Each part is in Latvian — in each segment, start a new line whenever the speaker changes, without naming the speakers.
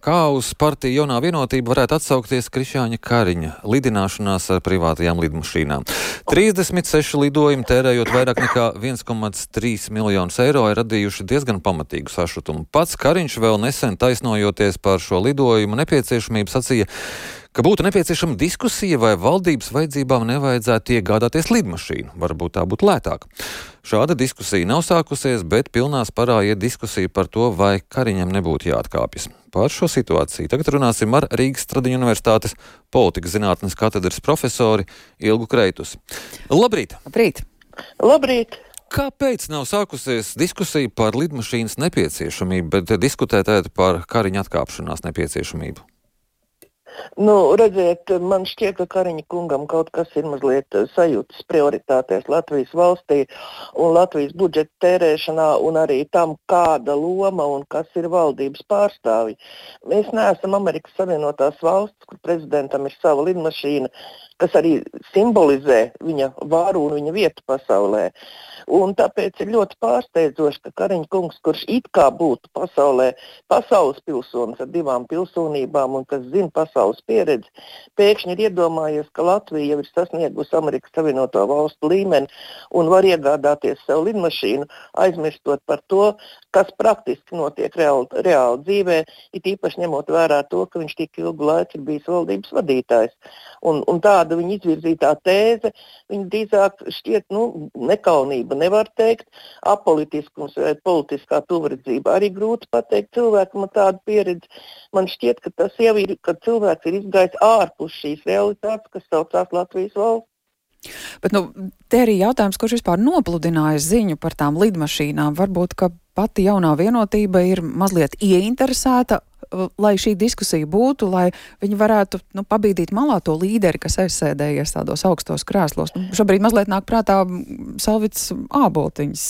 kā uz partiju Jaunā vienotība varētu atsaukties Krišjāņa Kariņa lidināšanās ar privātajām lidmašīnām. 36 lidojumi, tērējot vairāk nekā 1,3 miljonus eiro, ir radījuši diezgan pamatīgu sašutumu. Pats Kariņš vēl nesen taisnojoties par šo lidojumu nepieciešamību sacīja, ka būtu nepieciešama diskusija, vai valdības vajadzībām nevajadzētu iegādāties lidmašīnu. Varbūt tā būtu lētāk. Šāda diskusija nav sākusies, bet pilnā sparā iet diskusija par to, vai Kariņam nebūtu jāatkāpjas. Par šo situāciju tagad runāsim ar Rīgas Stradiņu universitātes politikas zinātnes katedras profesori Ilgu Kreitus. Labrīt!
Labrīt!
Labrīt!
Kāpēc nav sākusies diskusija par lidmašīnas nepieciešamību, bet diskutēt par Kariņa atkāpšanās nepieciešamību?
Redziet, man šķiet, ka Kariņa kungam kaut kas ir mazliet sajūtas prioritātēs Latvijas valstī un Latvijas budžeta tērēšanā un arī tam, kāda loma un kas ir valdības pārstāvji. Mēs neesam Amerikas Savienotās valsts, kur prezidentam ir sava lidmašīna, kas arī simbolizē viņa varu un viņa vietu pasaulē. Un tāpēc ir ļoti pārsteidzoši, ka Kariņa kungs, kurš it kā būtu pasaules pilsonis ar 2 pilsonībām un kas zina pasaules pieredzi, pēkšņi ir iedomājies, ka Latvija jau ir sasniegusi Amerikas Savienoto valstu līmeni un var iegādāties sev lidmašīnu, aizmirstot par to, kas praktiski notiek reāli dzīvē, it īpaši ņemot vērā to, ka viņš tik ilgu laiku ir bijis valdības vadītājs. Un tāda viņa izvirzītā tēze, viņa drīzāk šķiet, nekaunība nevar teikt, apolitiskums vai politiskā tuvredzība arī grūti pateikt cilvēkam ar tādu pieredzi. Man šķiet, ka tas jau ir, kad cilvēks ir izgājis ārpus šīs realitātes, kas saucās Latvijas valsts.
Bet te arī jautājums, kurš vispār nopludināja ziņu par tām lidmašīnām. Varbūt, ka pati Jaunā vienotība ir mazliet ieinteresēta, lai šī diskusija būtu, lai viņi varētu pabīdīt malā to līderi, kas aizsēdējies tādos augstos krēslos. Šobrīd mazliet nāk prātā Salvits Āboltiņas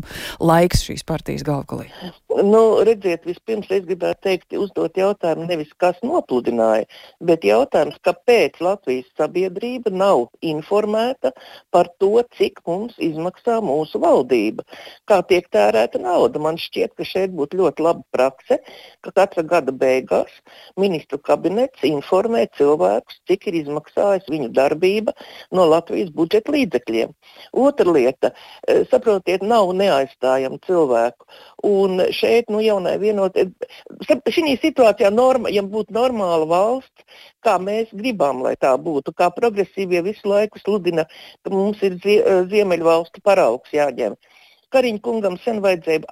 laiks šīs partijas galvgalī.
Redziet, vispirms es gribētu teikt, uzdot jautājumu nevis kas nopludināja, bet jautājums, kāpēc Latvijas sabiedrība nav informēta par to, cik mums izmaksā mūsu valdība, kā tiek tērēta nauda. Man šķiet, ka šeit būtu ļoti laba prakse, ka katra gada beigās ministru kabinets informē cilvēkus, cik ir izmaksājis viņu darbība no Latvijas budžeta līdzekļiem. Otra lieta, saprotiet, nav neaizstājama cilvēku. Un šeit, Jaunai vienotībai, šī situācijā, ja būtu normāla valsts, kā mēs gribam, lai tā būtu, kā progresīvie visu laiku sludina, ka mums ir Ziemeļvalstu paraugs jāņem. Kariņa kungam sen vajadzēja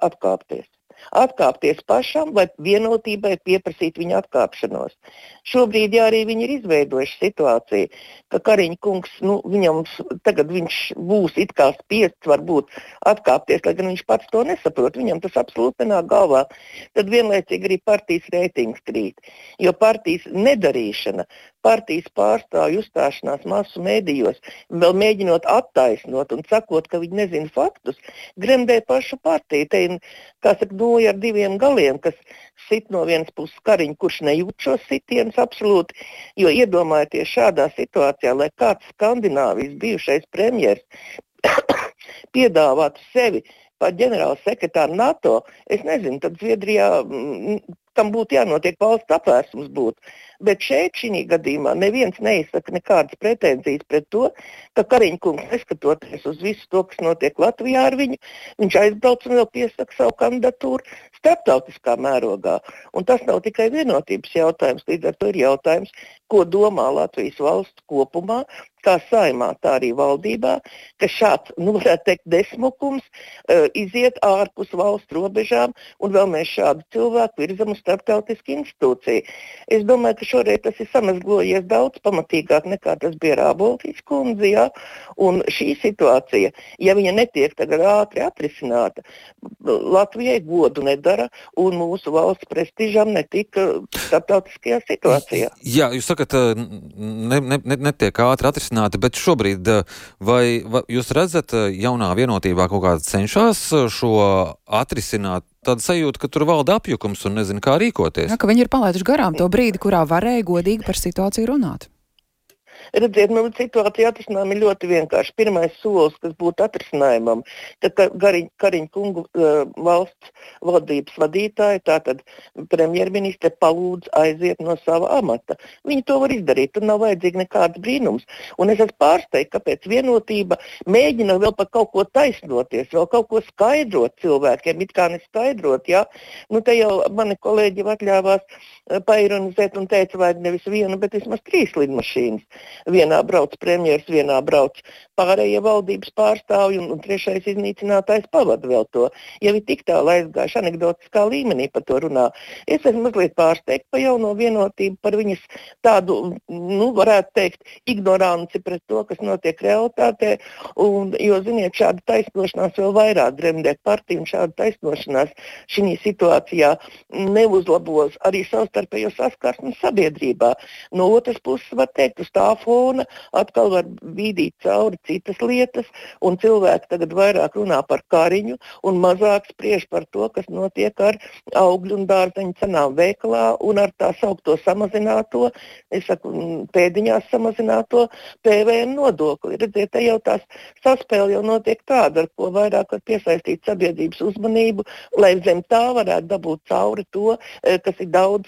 atkāpties pašam, vai vienotībai pieprasīt viņa atkāpšanos. Šobrīd arī viņi ir izveidojuši situāciju, ka Kariņa kungs, tagad viņš būs it kā spiests varbūt atkāpties, lai gan viņš pats to nesaprot, viņam tas absolūti nenāk galvā. Tad vienlaicīgi arī partijas reitings krīt, jo partijas nedarīšana, partijas pārstāvju uzstāšanās masu mēdījos, vēl mēģinot attaisnot un sakot, ka viņi nezina faktus, gremdē pašu partiju. Te ir, kā saka, ar 2 galiem, kas sit no vienas puses Kariņu, kurš nejūt šos sitienus absolūti, jo iedomājieties šādā situācijā, lai kāds Skandināvijas bijušais premjers piedāvātu sevi par ģenerālu sekretāru NATO, es nezinu, tad Zviedrijā tam būtu jānotiek valsts apvērsums būtu. Bet šeit, šī gadījumā, neviens neizsaka nekādas pretenzijas pret to, ka Kariņa kungs, neskatoties uz visu to, kas notiek Latvijā ar viņu, viņš aizbrauc un vēl piesaka savu kandidatūru starptautiskā mērogā. Un tas nav tikai vienotības jautājums, līdz ar to ir jautājums, ko domā Latvijas valsts kopumā, kā Saeimā, tā arī valdībā, ka šāds, varētu teikt, desmukums iziet ārpus valsts robežām, un vēl mēs šādu cilvēku virzam uz starptautisku institūciju. Es domāju, ka šoreiz tas ir samazglojies daudz pamatīgāk nekā tas bija ar Āboltiņas kundzi, jā. Un šī situācija, ja viņa netiek tagad ātri atrisināta, Latvijai godu nedara un mūsu valsts prestižam netika starptautiskajā situācijā.
Jā, jūs sakat, netiek ātri atrisināta, bet šobrīd vai jūs redzat Jaunā vienotībā kaut kāda cenšas šo atrisināt? Tāda sajūta, ka tur valda apjukums un nezinu, kā rīkoties.
Jā, ka viņi ir palaiduši garām to brīdi, kurā varēja godīgi par situāciju runāt.
Redziet, situācija atrisinājuma ir ļoti vienkārši. Pirmais solis, kas būtu atrisinājumam, tad Kariņa kungu valsts valdības vadītāji, tātad premjerministre palūdz aiziet no sava amata. Viņi to var izdarīt, tur nav vajadzīgi nekāds brīnums. Un es esmu pārsteigts, kāpēc Vienotība mēģina vēl par kaut ko taisnoties, vēl kaut ko skaidrot cilvēkiem, it kā neskaidrot, jā. Te jau mani kolēģi jau atļāvās paironizēt un teica, vai nevis vienu, bet vismaz 3 lidmašīnas. Vienā brauc premjers, vienā brauc pārējie valdības pārstāvji un 3. iznīcinātājs pavada vēl to. Ja ir tik tālu aizgājuši anekdotiskā līmenī par to runā. Es esmu mazliet pārsteigta par jauno Vienotību, par viņas tādu, varētu teikt, ignoranci pret to, kas notiek realitātē. Jo, ziniet, šāda taisnošanās vēl vairāk gremdē partiju un šāda taisnošanās šī situācijā neuzlabos arī savstarpējo saskarsmi sabiedrībā. No otras puses, var teikt, uz tā fona atkal var bīdīt cauri citas lietas, un cilvēki tagad vairāk runā par Kariņu un mazāk spriež par to, kas notiek ar augļu un dārzeņu cenām veikalā un ar tā saukto samazināto, pēdiņās samazināto PVN nodokli. Redziet, te jau tās saspēle jau notiek tāda, ar ko vairāk var piesaistīt sabiedrības uzmanību, lai zem tā varētu dabūt cauri to, kas ir daudz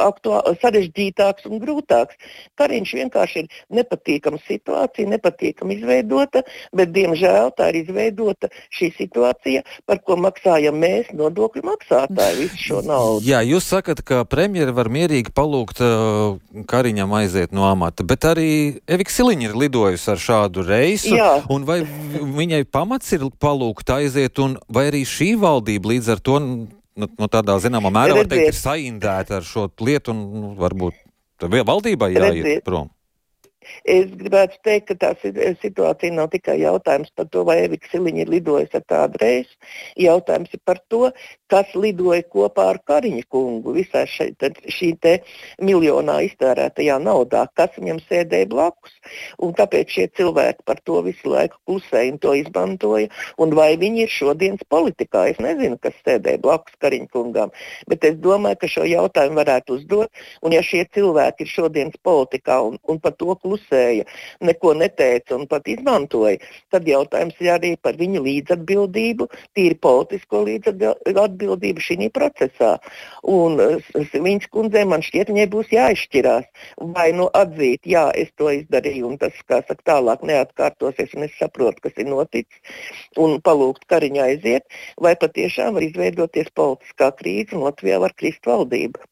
sarežģītāks un grūtāks. Kariņš vienkārši ir nepatīkama situācija, nepatīkama izveidota, bet, diemžēl, tā ir izveidota šī situācija, par ko maksājam mēs, nodokļu maksātāji, visu šo naudu.
Jā, jūs sakat, ka premjeri var mierīgi palūgt Kariņam aiziet no amata, bet arī Evika Siliņa ir lidojusi ar šādu reisu, un vai viņai pamats ir palūgt aiziet, un vai arī šī valdība līdz ar to tādā zināmā mērā, var teikt, ir saindēta ar šo lietu, un varbūt valdībai jāiet prom?
Es gribētu teikt, ka tā situācija nav tikai jautājums par to, vai Evika Siliņa ir lidojusi ar tādu reisu. Jautājums ir par to, kas lidoja kopā ar Kariņa kungu visā šī te miljonā iztērētajā naudā, kas viņam sēdēja blakus. Un kāpēc šie cilvēki par to visu laiku klusēja un to izmantoja, un vai viņi ir šodienas politikā. Es nezinu, kas sēdēja blakus Kariņa kungām, bet es domāju, ka šo jautājumu varētu uzdot, un ja šie cilvēki ir šodienas politikā un par to klusēja, neko neteica un pat izmantoja, tad jautājums ir arī par viņu līdzatbildību, tīri politisko līdzatbildību šī procesā. Un viņas kundzei, man šķiet, viņai būs jāizšķirās, vai atzīt, jā, es to izdarīju, un tas, kā saka, tālāk neatkārtosies, un es saprotu, kas ir noticis, un palūgt Kariņu aiziet, vai patiešām var izveidoties politiskā krīze, un Latvijā var krist valdība.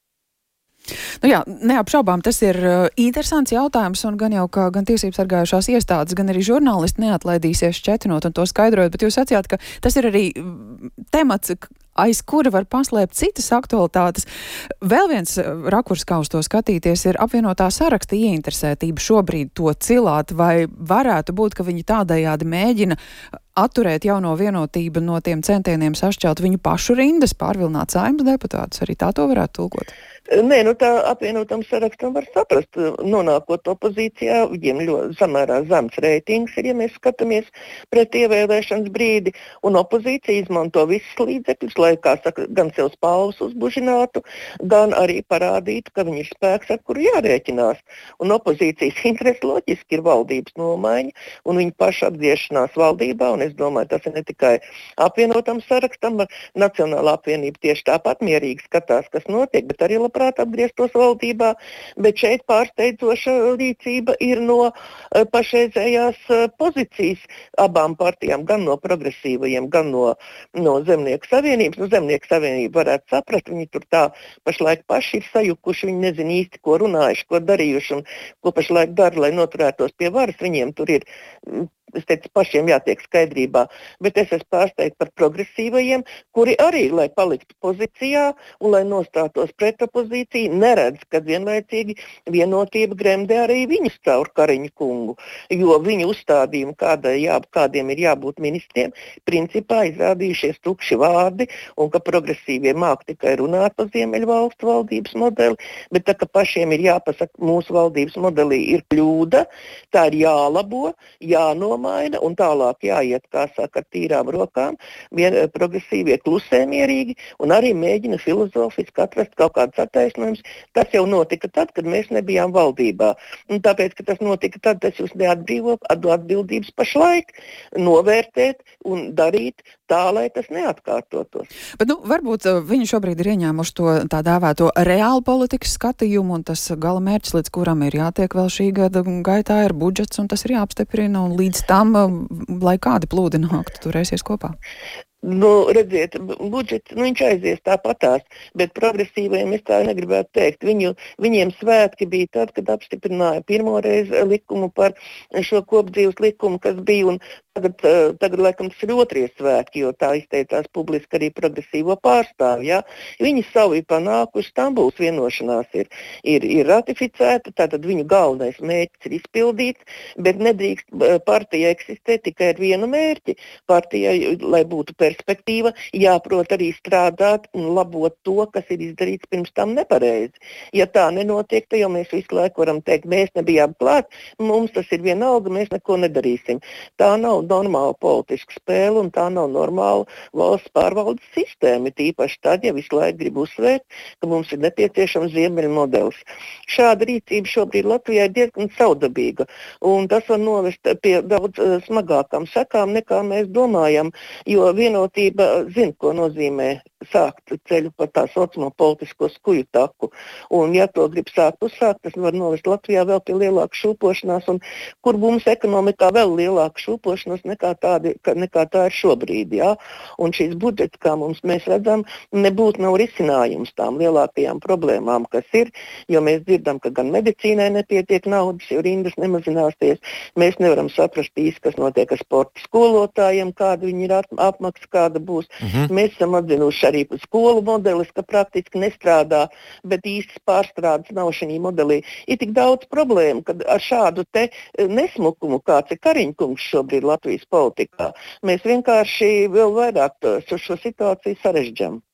Jā, neapšaubām, tas ir interesants jautājums, un gan jau, ka gan tiesības sargājušās iestādes, gan arī žurnālisti neatlaidīsies šķetinot un to skaidrojot, bet jūs sacījāt, ka tas ir arī temats, aiz kura var paslēpt citas aktualitātes. Vēl viens rakurs, kā uz to skatīties, ir apvienotā saraksta ieinteresētība šobrīd to cilāt, vai varētu būt, ka viņi tādējādi mēģina atturēt jauno Vienotību no tiem centieniem sašķelt viņu pašu rindas, pārvilināt Saeimas deputātus. Arī tā to varētu tulkot?
Nē, tā apvienotam sarakstam var saprast, nonākot opozīcijā, viņiem ļoti samērā zems reitings ir, ja mēs skatāmies pret ievēlēšanas brīdi, un opozīcija izmanto visus līdzekļus, lai, kā saka, gan sev spalvas uzbužinātu, gan arī parādītu, ka viņi ir spēks, ar kuru jārēķinās. Un opozīcijas interesi loģiski ir valdības nomaiņa, un viņa paša atgriešanās valdībā, un es domāju, tas ir ne tikai apvienotam sarakstam, Nacionālā apvienība tieši tāpat mierīgi skatās, kas notiek, bet arī labprāt atgrieztos valdībā, bet šeit pārsteidzoša rīcība ir no pašreizējās pozīcijas abām partijām, gan no progresīvajiem, gan no Zemnieku savienības. Zemnieku savienība varētu saprast, viņi tur tā pašlaik paši ir sajukuši, viņi nezin īsti, ko runājuši, ko darījuši un ko pašlaik dara, lai noturētos pie varas. Viņiem tur ir, es teicu, pašiem jātiek skaidrībā, bet es esmu pārsteigta par progresīvajiem, kuri arī, lai paliktu pozīcijā un lai nostātos pret opozīciju, neredz, kad vienlaicīgi Vienotība gremdē arī viņus caur Kariņu kungu, jo viņu uzstādījumi, kādiem ir jābūt ministriem, principā izrādījušies tukši vārdi, un ka progresīvie māk tikai runāt par Ziemeļvalstu valdības modeli, bet tā, ka pašiem ir jāpasaka, mūsu valdības modelī ir kļūda, tā ir jālabo, jānomaina, jānomaina un tālāk jāiet, kā saka, ar tīrām rokām, progresīvie klusē mierīgi un arī mēģina filozofiski atrast kaut kādus attaisnojumus. Tas jau notika tad, kad mēs nebijām valdībā. Un tāpēc, ka tas notika tad, tas jūs neatbrīvo atbildības pašlaik novērtēt un darīt tā, lai tas neatkārtotos.
Bet, varbūt viņi šobrīd ir ieņēmuši to tā dēvēto reālu politikas skatījumu, un tas gala mērķis, līdz kuram ir jātiek vēl šī gada gaitā, ir budžets, un tas ir jāapstiprina, un līdz tam, lai kādi plūdi nāktu, turēsies kopā.
Redziet, budžets, viņš aizies tāpatās, bet progresīvajiem es tā negribētu teikt. Viņiem svētki bija tad, kad apstiprināja pirmoreiz likumu par šo kopdzīves likumu, kas bija, un tagad laikam tas ir otrie svētki, jo tā izteicās publiski arī progresīvo pārstāvi, ja? Viņi savu ir panākuši, Stambulas vienošanās ir ratificēta, tātad viņu galvenais mērķis ir izpildīts, bet nedrīkst partija eksistēt tikai ar vienu mērķi. Partijai, lai būtu perspektīva, jāprot arī strādāt un labot to, kas ir izdarīts pirms tam nepareizi. Ja tā nenotiek, tad jau mēs visu laiku varam teikt, mēs nebijām klāt, mums tas ir vienalga, mēs neko nedarīsim. Tā nav normāla politiska spēle un tā nav normāla valsts pārvaldes sistēma, tīpaši tad, ja visu laiku grib uzsvērt, ka mums ir nepieciešams ziemeļu modelis. Šāda rīcība šobrīd Latvijā ir diezgan saudabīga, un tas var novest pie daudz smagākām sekām, nekā mēs domājam, jo vienotība zina, ko nozīmē sākt ceļu pa tā saucamo politisko skuju taku. Un ja to grib sākt uzsākt, tas var novest Latvijā vēl pie lielākas šūpošanās, un kur mums ekonomikā vēl lielāka šūpošanās nekā tā ir šobrīd. Ja? Un šīs budžets, kā mēs redzam, nebūtu nav risinājums tām lielākajām problēmām, kas ir, jo mēs dzirdam, ka gan medicīnai nepietiek naudas, jo rindas nemazināsies. Mēs nevaram saprast īsti, kas notiek ar sporta skolotājiem, kāda viņi ir apmaksa, kāda būs. Mēs esam atzinuši arī skolu modelis, ka praktiski nestrādā, bet īstas pārstrādes nav šī modelī. Ir tik daudz problēmu, kad ar šādu te nesmukumu, kāds ir Kariņkungs šobrīd Latvijas politikā, mēs vienkārši vēl vairāk šo situāciju sarežģam.